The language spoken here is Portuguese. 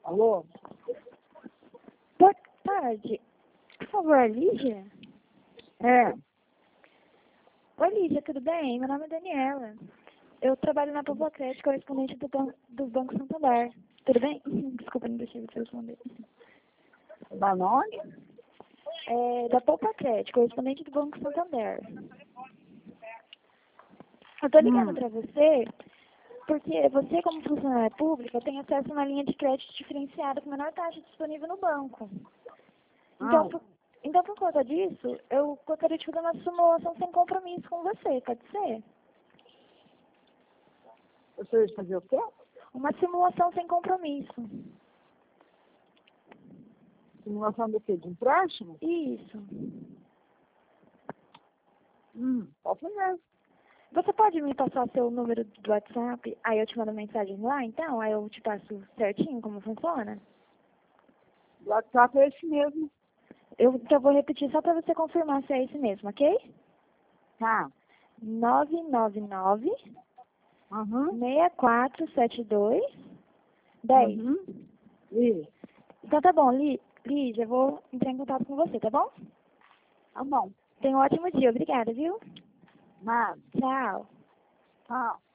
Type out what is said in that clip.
Alô? Boa tarde. Por favor, Lígia? É. Oi, Lígia, tudo bem? Meu nome é Daniela. Eu trabalho na Popocred, correspondente do Banco Santander. Tudo bem? Desculpa, não deixei você responder. Da onde? Da Popocred, correspondente do Banco Santander. Eu tô ligando pra você porque você, como funcionária pública, tem acesso a uma linha de crédito diferenciada com menor taxa disponível no banco. Então, por conta disso, eu gostaria de fazer uma simulação sem compromisso com você, pode ser? Você vai fazer o quê? Uma simulação sem compromisso. Simulação do quê? De empréstimo? Isso. Pode fazer. Você pode me passar seu número do WhatsApp, aí eu te mando mensagem lá, então? Aí eu te passo certinho como funciona? O WhatsApp é esse mesmo. Então eu vou repetir só para você confirmar se é esse mesmo, ok? Tá. 999 Uhum. 6472 10. Isso. Então tá bom, Lígia, eu vou entrar em contato com você, tá bom? Tá bom. Tenha um ótimo dia, obrigada, viu? Nada. Tchau. Tchau.